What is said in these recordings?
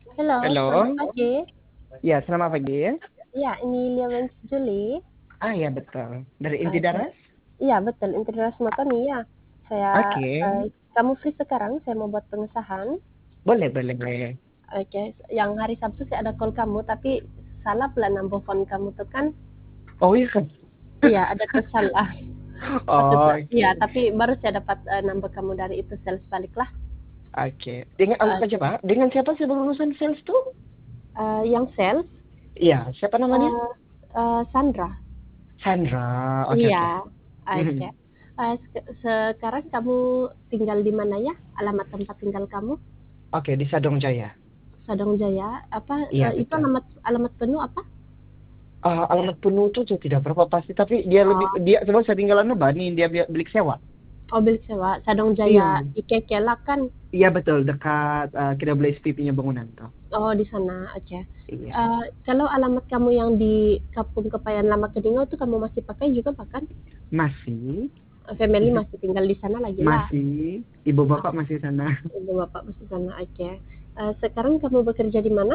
Halo, selamat Halo, pagi. ya selamat pagi. Iya, ini Liawens Juli. Ya betul. Dari Inti Oke. Daras? Iya, betul. Integritas Motoni ya. Saya, Oke, kamu free sekarang? Saya mau buat pengesahan. boleh, boleh, boleh. Oke. Yang hari Sabtu saya ada call kamu, tapi salah pula number phone kamu tuh kan? Oh iya kan? Iya, ada tersalah. Oh, Iya, oke, tapi baru saya dapat number kamu dari itu sales balik lah. oke. Dengan anggap aja Oke. Pak, dengan siapa sih berurusan sales tuh? Yang sales, Iya, siapa namanya? eh, Sandra. Sandra. Oke, Iya, oke. oke. Mhm. Sekarang kamu tinggal di mana ya? Alamat tempat tinggal kamu? Oke, di Sadong Jaya. Sadong Jaya. Apa Iya itu betul. alamat alamat penuh apa? Alamat penuh tuh saya tidak berapa pasti, tapi dia lebih Oh, dia sebab saya tinggalan Bani, dia bilik sewa. oh bilik sewa. Sadong Jaya Iya, di Kekela kan? iya betul dekat KWSP punya bangunan tuh. Oh di sana. Oke. Iya. Kalau alamat kamu yang di Kampung Kepayan Lama Kedingau itu kamu masih pakai juga bahkan Masih, family masih tinggal di sana lagi lah. masih. Ibu bapak masih sana. Ibu bapak masih sana. Oke. Sekarang kamu bekerja di mana?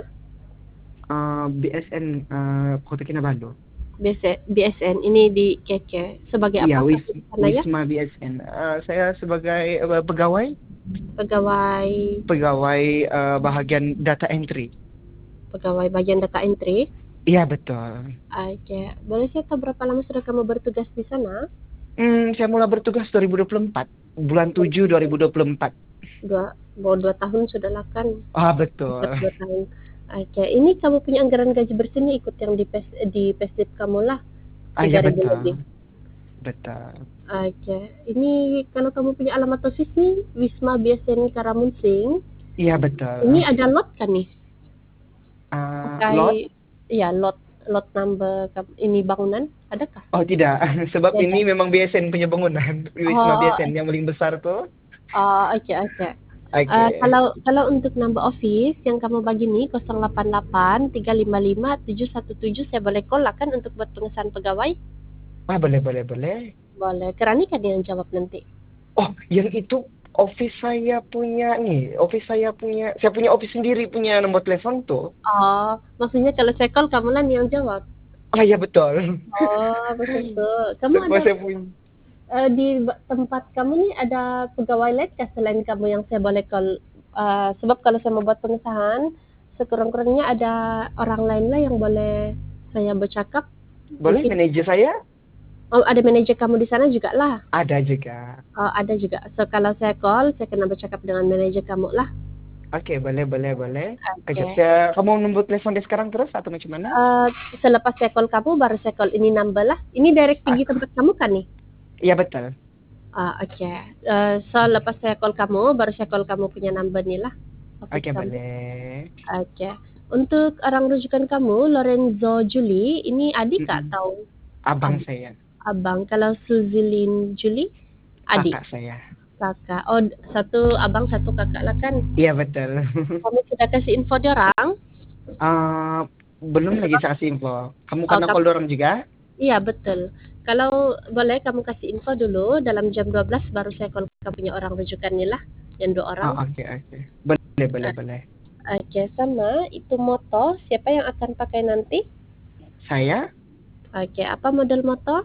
BSN Kota Kinabalu. BSN ini di Keke. Sebagai Iya, apa kamu di sana ya? Wisma BSN. Saya sebagai pegawai, Pegawai pegawai bahagian data entry. pegawai bagian data entry. Iya betul. Oke, boleh saya tahu berapa lama sudah kamu bertugas di sana? Saya mulai bertugas 2024, bulan 7 2024. Dua tahun sudah lah kan, hampir Betul. 2 tahun. Oke, ini kamu punya anggaran gaji bersihnya ikut yang di payslip kamu lah, Iya 3.000 betul, lebih. betul. Oke, ini kalau kamu punya alamat OSIS nih, Wisma BSN Karamunsing, Iya ini betul. ada lot kan nih? Lot? Pakai, ya lot lot number ini bangunan, adakah? Oh tidak, sebab Tidak ada. ini memang BSN punya bangunan, Wisma Oh, BSN yang paling besar tuh. oh, oke oke. Oke. Kalau untuk number office yang kamu bagi nih 088 355 717 saya boleh call lah kan untuk buat pengesahan pegawai? Boleh, boleh, boleh. Boleh. Kerani kan yang jawab nanti. Oh, yang itu office saya punya nih. Saya punya office sendiri punya nomor telepon tuh. Oh, maksudnya kalau saya call kamu lah nih yang jawab. Iya betul. Oh, begitu. Kamu Sebab ada saya punya. di tempat kamu nih ada pegawai lain kah selain kamu yang saya boleh call? Sebab kalau saya mau buat pengesahan, sekurang-kurangnya ada orang lain lah yang boleh saya bercakap. Boleh Mungkin manajer saya? oh, ada manajer kamu di sana juga lah. Ada juga. Oh, ada juga. So, kalau saya call, saya kena bercakap dengan manajer kamu lah. Oke, boleh, boleh, boleh. Kejap Oke. kamu mau nomor telepon dia sekarang terus atau macam mana? Eh, Selepas saya call kamu, baru saya call ini number lah. Ini direct Ah, pergi tempat kamu kan nih? iya betul. Oke. So, lepas saya call kamu, baru saya call kamu punya number nih lah. Office Oke, kamu. boleh. Oke. Untuk orang rujukan kamu, Lorenzo Juli, ini adik kak Mm-mm. atau Abang adik? saya, Abang. Kalau Suzilin Juli, adik. kakak saya. Kakak. Oh, satu abang, satu kakak lah kan. Iya betul. Kamu sudah kasih info dia orang? Eh, Belum lagi Sebab saya kasih info. Kamu oh, kena call orang juga? iya betul. Kalau boleh kamu kasih info dulu dalam jam 12 baru saya call kamu punya orang rujukannya lah, yang 2 orang. Oke, oke. Boleh, boleh, Eh, boleh. Oke, sama itu moto siapa yang akan pakai nanti? Saya, Oke, apa model moto?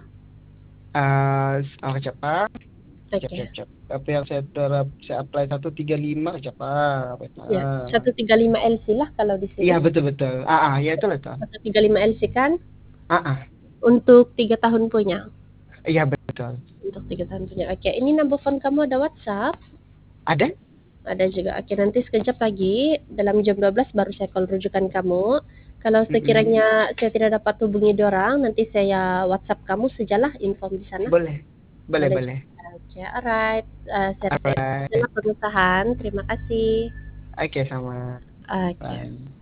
cepat. Cep, Oke. cep, cep. Apa yang saya apply 135 cepat. Ya, 135 LC lah kalau di Iya sini. betul betul. Ya itu lah tuh. 135 LC kan Ah. untuk 3 tahun punya. Iya betul. Untuk 3 tahun punya. Oke, ini number phone kamu ada WhatsApp? Ada? Ada juga. Oke, nanti sekejap lagi dalam jam 12 baru saya call rujukan kamu. Kalau Mm-mm. sekiranya saya tidak dapat hubungi dorang, nanti saya WhatsApp kamu sejalah info di sana. Boleh. Boleh, Boleh boleh. juga. Oke, alright. Saya rasa itu Alright. adalah pengusahaan. Terima kasih. Oke, sama. Oke. Bye.